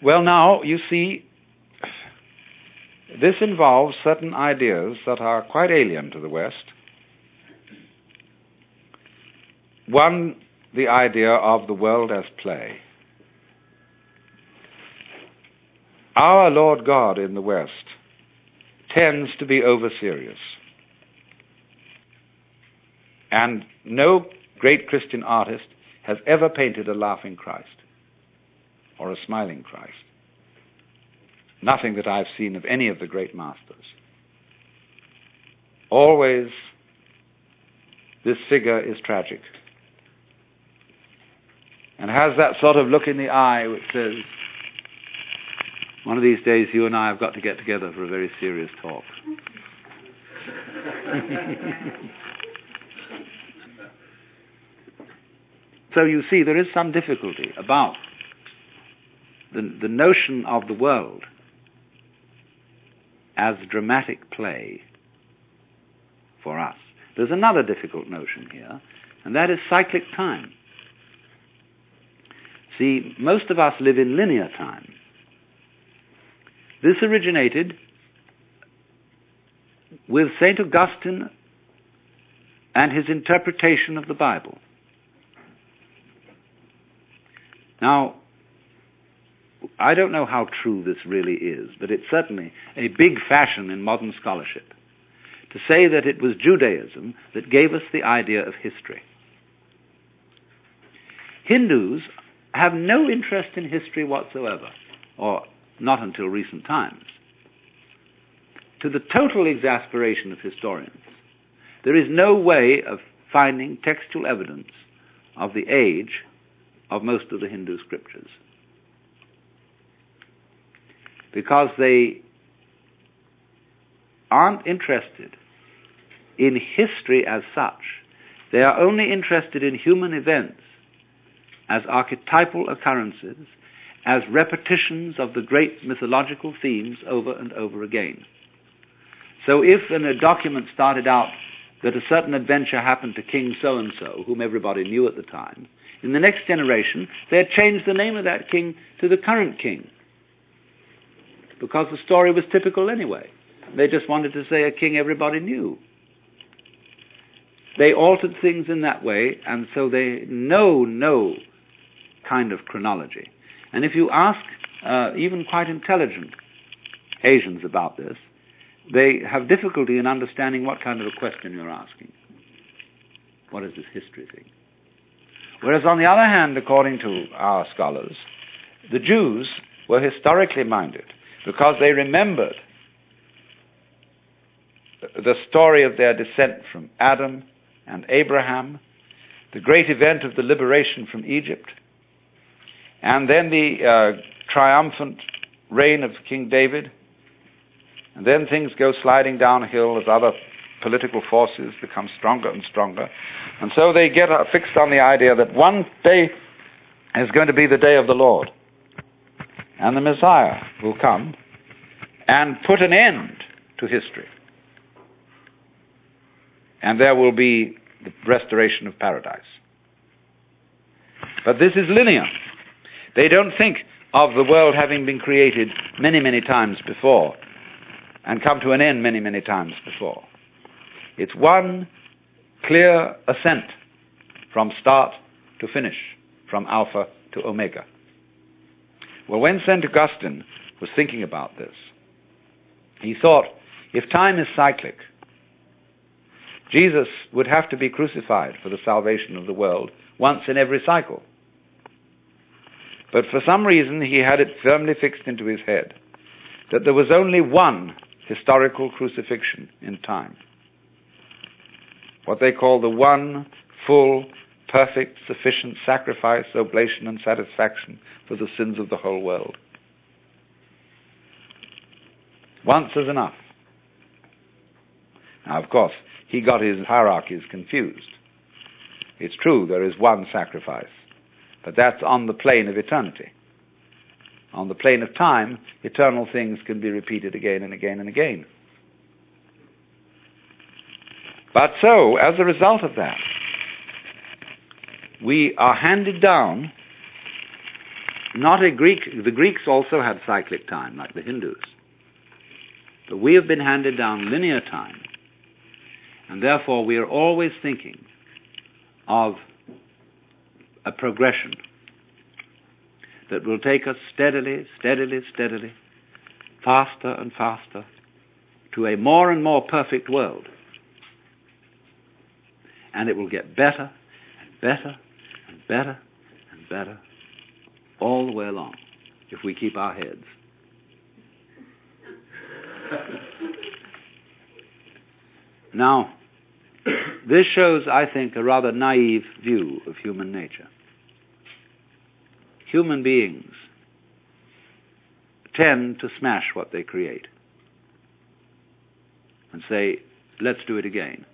Well, now, you see, this involves certain ideas that are quite alien to the West. One, the idea of the world as play. Our Lord God in the West tends to be over-serious. And no great Christian artist has ever painted a laughing Christ or a smiling Christ. Nothing that I've seen of any of the great masters. Always this figure is tragic and has that sort of look in the eye which says, one of these days you and I have got to get together for a very serious talk. So you see, there is some difficulty about the notion of the world as dramatic play for us. There's another difficult notion here, and that is cyclic time. See, most of us live in linear time. This originated with St. Augustine and his interpretation of the Bible. Now, I don't know how true this really is, but it's certainly a big fashion in modern scholarship to say that it was Judaism that gave us the idea of history. Hindus have no interest in history whatsoever, or not until recent times. To the total exasperation of historians, there is no way of finding textual evidence of the age of most of the Hindu scriptures, because they aren't interested in history as such. They are only interested in human events as archetypal occurrences, as repetitions of the great mythological themes over and over again. So if in a document started out that a certain adventure happened to King so-and-so, whom everybody knew at the time, in the next generation they had changed the name of that king to the current king, because the story was typical anyway. They just wanted to say a king everybody knew. They altered things in that way, and so they know no kind of chronology. And if you ask even quite intelligent Asians about this, they have difficulty in understanding what kind of a question you're asking. What is this history thing? Whereas on the other hand, according to our scholars, the Jews were historically minded because they remembered the story of their descent from Adam and Abraham, the great event of the liberation from Egypt, and then the triumphant reign of King David, and then things go sliding downhill as other political forces become stronger and stronger. And so they get fixed on the idea that one day is going to be the day of the Lord, and the Messiah will come and put an end to history. And there will be the restoration of paradise. But this is linear. They don't think of the world having been created many, many times before and come to an end many, many times before. It's one clear ascent from start to finish, from Alpha to Omega. Well, when St. Augustine was thinking about this, he thought, if time is cyclic, Jesus would have to be crucified for the salvation of the world once in every cycle. But for some reason he had it firmly fixed into his head that there was only one historical crucifixion in time. What they call the one full, perfect, sufficient sacrifice, oblation, and satisfaction for the sins of the whole world. Once is enough. Now, of course, he got his hierarchies confused. It's true, there is one sacrifice, but that's on the plane of eternity. On the plane of time, eternal things can be repeated again and again and again. But so, as a result of that, we are handed down not a Greek. The Greeks also had cyclic time, like the Hindus. But we have been handed down linear time, and therefore we are always thinking of a progression that will take us steadily, faster and faster, to a more and more perfect world. And it will get better and better and better and better all the way along, if we keep our heads. Now, this shows, I think, a rather naive view of human nature. Human beings tend to smash what they create and say, let's do it again.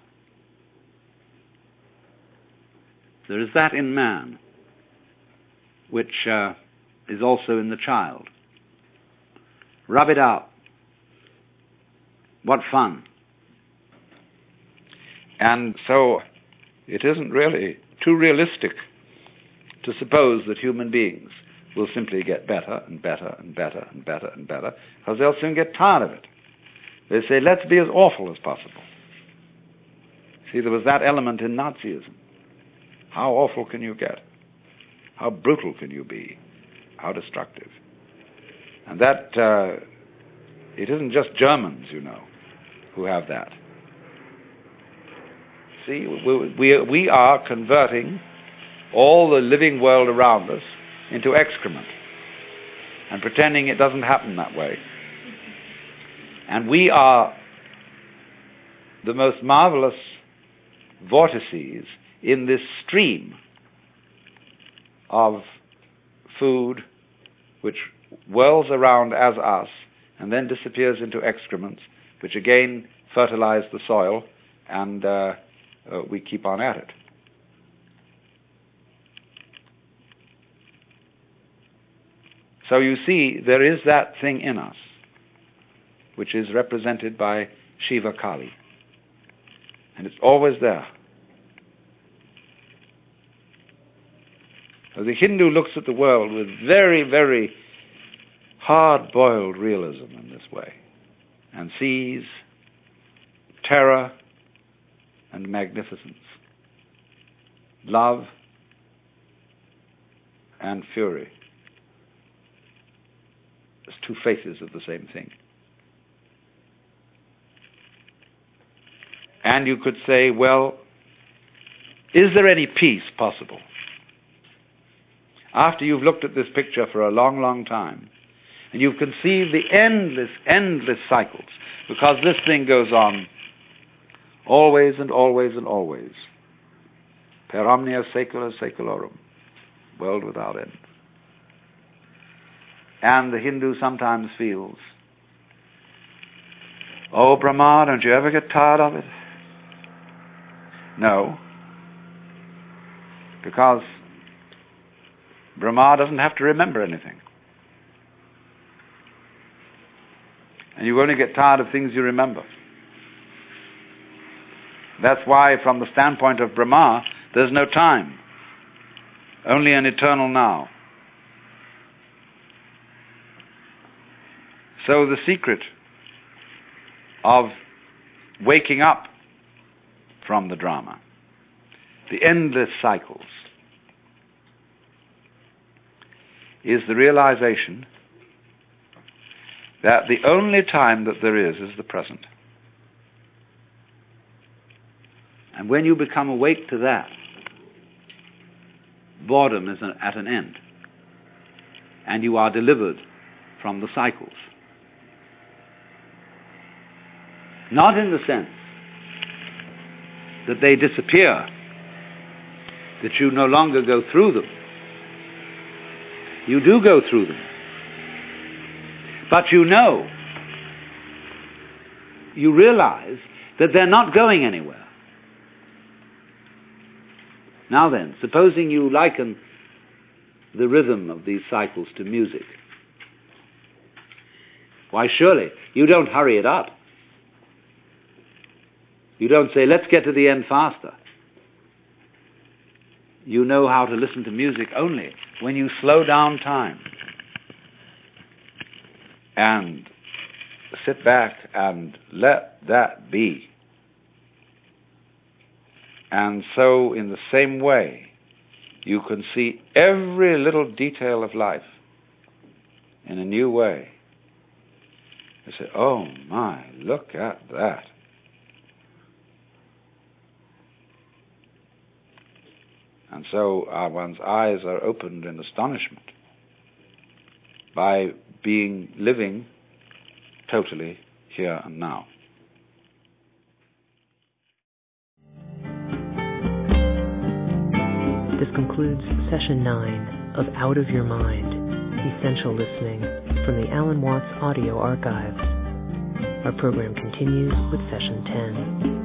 There is that in man which is also in the child. Rub it out. What fun. And so it isn't really too realistic to suppose that human beings will simply get better and better and better and better and better, because they'll soon get tired of it. They say, let's be as awful as possible. See, there was that element in Nazism. How awful can you get? How brutal can you be? How destructive? And that, it isn't just Germans, you know, who have that. See, we are converting all the living world around us into excrement and pretending it doesn't happen that way. And we are the most marvelous vortices in this stream of food which whirls around as us and then disappears into excrements, which again fertilize the soil, and we keep on at it. So you see, there is that thing in us, which is represented by Shiva Kali. And it's always there. So the Hindu looks at the world with very, very hard-boiled realism in this way, and sees terror and magnificence, love and fury, as two faces of the same thing. And you could say, well, is there any peace possible? After you've looked at this picture for a long, long time, and you've conceived the endless cycles, because this thing goes on always and always and always. Per omnia saecula saeculorum, world without end. And the Hindu sometimes feels, oh, Brahma, don't you ever get tired of it? No, because Brahma doesn't have to remember anything. And you only get tired of things you remember. That's why, from the standpoint of Brahma, there's no time, only an eternal now. So the secret of waking up from the drama, the endless cycles, is the realization that the only time that there is the present. And when you become awake to that, boredom is at an end, and you are delivered from the cycles. Not in the sense that they disappear, that you no longer go through them. You do go through them. But you realize that they're not going anywhere. Now then, supposing you liken the rhythm of these cycles to music, why surely you don't hurry it up. You don't say, let's get to the end faster. You know how to listen to music only when you slow down time and sit back and let that be. And so, in the same way, you can see every little detail of life in a new way. You say, oh my, look at that. And so one's eyes are opened in astonishment by living totally here and now. This concludes Session 9 of Out of Your Mind, Essential Listening from the Alan Watts Audio Archives. Our program continues with Session 10.